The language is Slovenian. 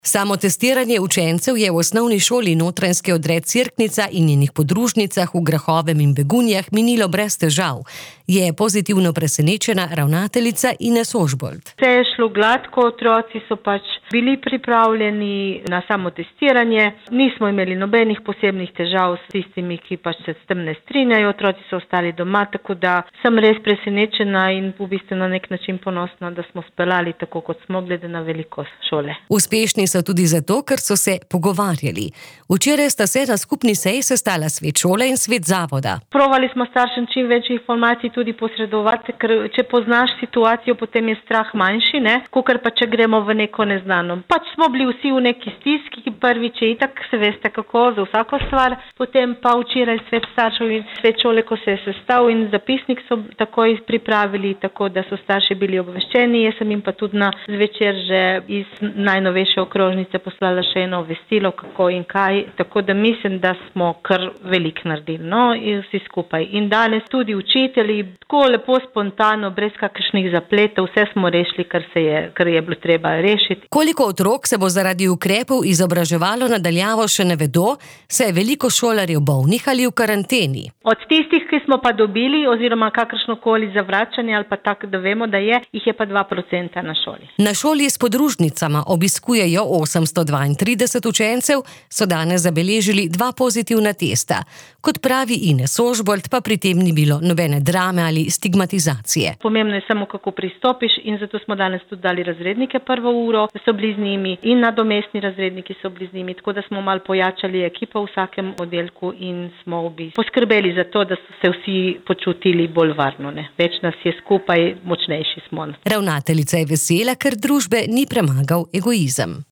Samotestiranje učencev je v osnovni šoli Notranjske Odre Cerknica in njenih podružnicah v Grahovem in Begunjah minilo brez težav, je pozitivno presenečena ravnateljica Ines Ožbolt. Vse je šlo gladko, otroci so bili pripravljeni na samotestiranje, nismo imeli nobenih posebnih težav s tistimi, ki se s tem ne strinjajo, otroci so ostali doma, tako da sem res presenečena in v bistvu na nek način ponosna, da smo speljali tako, kot smo, glede na velikost šole. Uspešni so tudi zato, ker so se pogovarjali. Včeraj sta se na skupni seji sestala svet šole in svet zavoda. Provali smo staršem čim več informacij tudi posredovati, ker če poznaš situacijo, potem je strah manjši, kakor pa če gremo v neko neznano. Smo bili vsi v neki stiski, prvič je itak, se veste kako, za vsako stvar, potem pa včeraj svet staršev in svet šole, ko se je sestal in zapisnik so takoj pripravili, tako da so starši bili obveščeni. Jaz sem jim pa tudi na zvečer že iz najnovejše okrožnice poslala še eno obvestilo, kako in kaj, tako da mislim, da smo kar veliko naredili, in vsi skupaj. In danes tudi učitelji, tako lepo spontano, brez kakršnih zapletov, vse smo rešili, kar je bilo treba rešiti. Koliko otrok se bo zaradi ukrepov izobraževalo na daljavo, še ne vedo, saj je veliko šolarjev bolnih ali v karanteni. Od tistih, ki smo pa dobili, oziroma kakršnokoli zavračanje ali pa tako, da vemo, da jih je pa 2% na šoli. Na šoli s podružnicama obiskujejo 832 učencev, so danes zabeležili 2 pozitivna testa. Kot pravi Ines Ožbolt, pa pri tem ni bilo nobene drame ali stigmatizacije. Pomembno je samo, kako pristopiš, in zato smo danes tudi dali razrednike prvo uro, da so bili z njimi, in nadomestni razredniki so bili z njimi, tako da smo malo pojačali ekipo v vsakem oddelku in smo poskrbeli za to, da so se vsi počutili bolj varno. Več nas je skupaj, močnejši smo. Ravnateljica je vesela, ker družbe ni premagal egoizem.